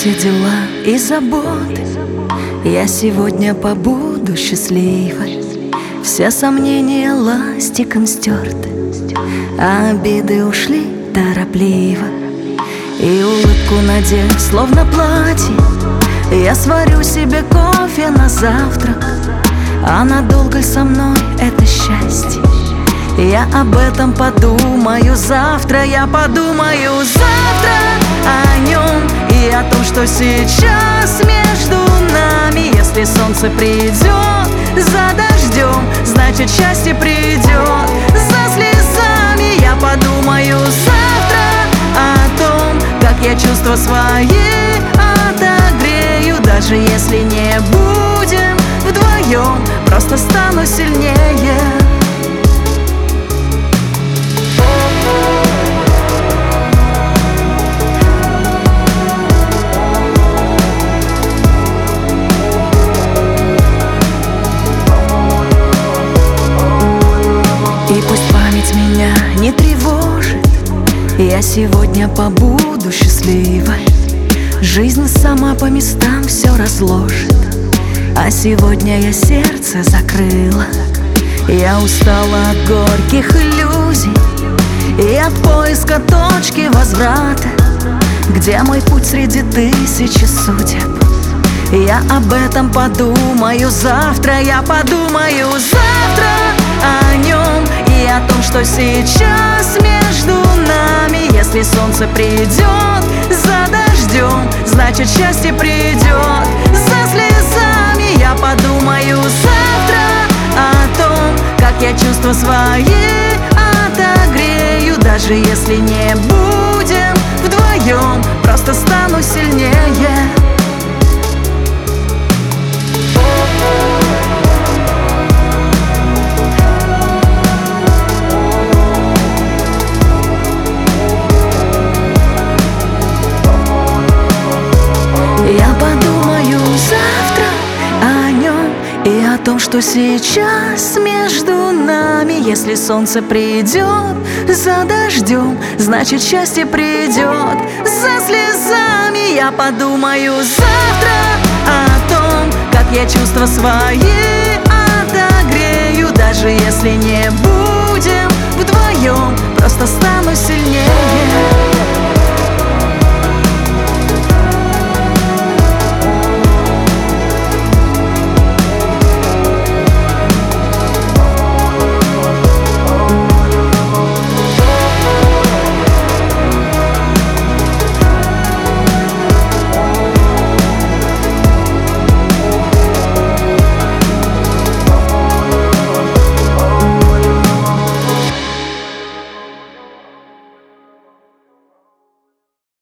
все дела и заботы, я сегодня побуду счастливой. Все сомнения ластиком стерты, а обиды ушли торопливо. И улыбку надев, словно платье, я сварю себе кофе на завтрак. А надолго ли со мной это счастье? Я об этом подумаю завтра. Я подумаю завтра о нем и о том, что сейчас между нами. Если солнце придет за дождем, значит счастье придет за слезами. Я подумаю завтра о том, как я чувства свои отогрею. Даже если не будем вдвоем, просто стану сильнее. И пусть память меня не тревожит, я сегодня побуду счастливой. Жизнь сама по местам все разложит, а сегодня я сердце закрыла. Я устала от горьких иллюзий и от поиска точки возврата, где мой путь среди тысячи судеб. Я об этом подумаю завтра. Я подумаю завтра о нем и о том, что сейчас между нами. Если солнце придет за дождем, значит счастье придет за слезами. Я подумаю завтра о том, как я чувства свои отогрею. Даже если не будем вдвоем, просто стану сильнее. Я подумаю завтра о нем и о том, что сейчас между нами. Если солнце придет за дождем, значит счастье придет за слезами. Я подумаю завтра о том, как я чувства свои отогрею. Даже если не будем вдвоем, просто стану сильнее.